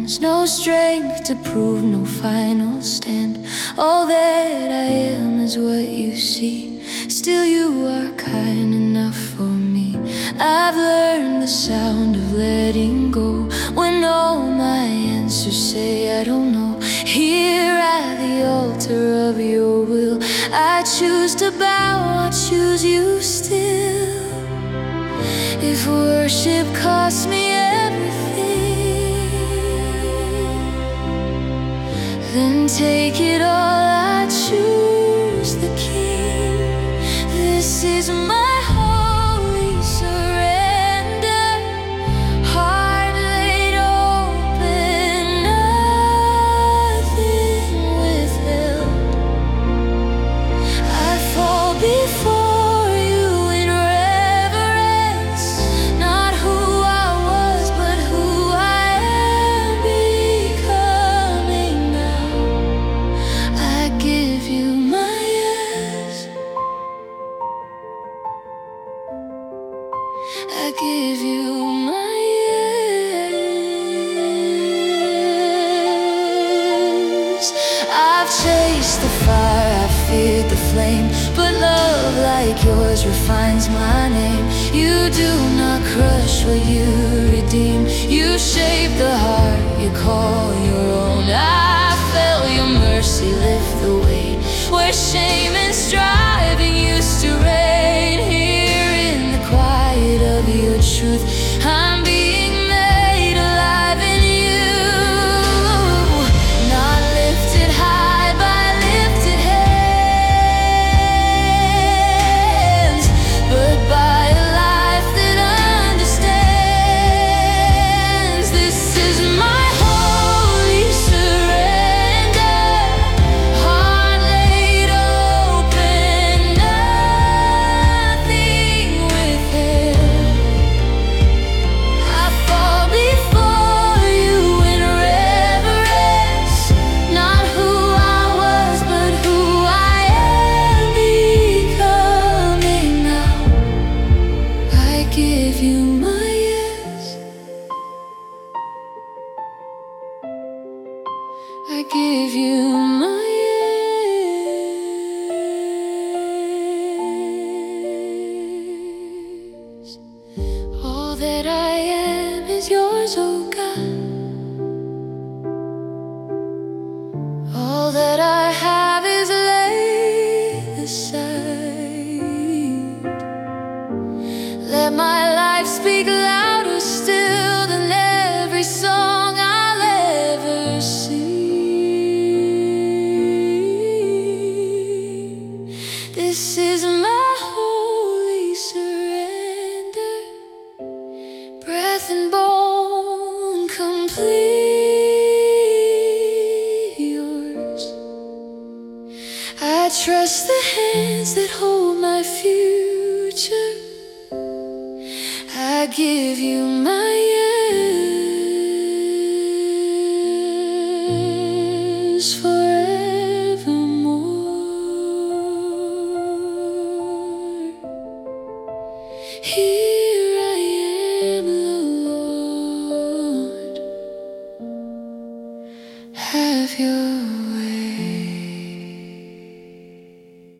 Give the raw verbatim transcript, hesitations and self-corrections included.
hands, no strength to prove, no final stand. All that I am is what you see. Still you are kind enough for me. I've learned the sound of letting go when all my answers say I don't know. Here at the altar of your will, I choose to bow, I choose you still. If worship costs me everything, then take it all, I choose the King. This is my holy surrender, heart laid open, nothing withheld. I fall before you in reverence, not who I was, but who I am becoming now. I give you my yes, I give you my yes. I've chased the fire, I've feared the flame, but love like yours refines my name. You do not crush what you redeem. You shape the heart you call your own. I felt your mercy lift the weight where shame and striving used to reign. Here in the quiet of your truth, I'm being made alive in you. Not lifted high by lifted hands, but by a life that understands. This is my holy surrender, heart laid open, nothing withheld. I fall before you in reverence, not who I was, but who I am becoming now. I give you my yes, I give you my yes. All that I am is yours, oh God. All that I have is laid aside. Let my life speak louder still than every song I'll ever sing. This is my holy surrender, breath and bone complete yours. I trust the hands that hold my future. I give you my yes forevermore. Here I am, Lord, have your